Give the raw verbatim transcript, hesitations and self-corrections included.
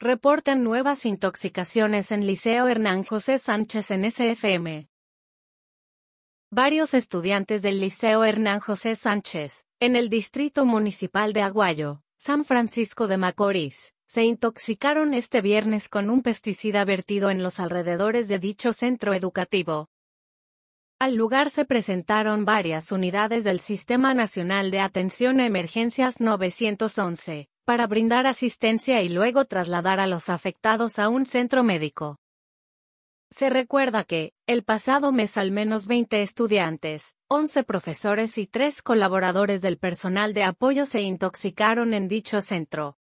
Reportan nuevas intoxicaciones en Liceo Hernán José Sánchez en S F M. Varios estudiantes del Liceo Hernán José Sánchez, en el Distrito Municipal de Aguayo, San Francisco de Macorís, se intoxicaron este viernes con un pesticida vertido en los alrededores de dicho centro educativo. Al lugar se presentaron varias unidades del Sistema Nacional de Atención a Emergencias nueve once, para brindar asistencia y luego trasladar a los afectados a un centro médico. Se recuerda que, el pasado mes al menos veinte estudiantes, once profesores y tres colaboradores del personal de apoyo se intoxicaron en dicho centro.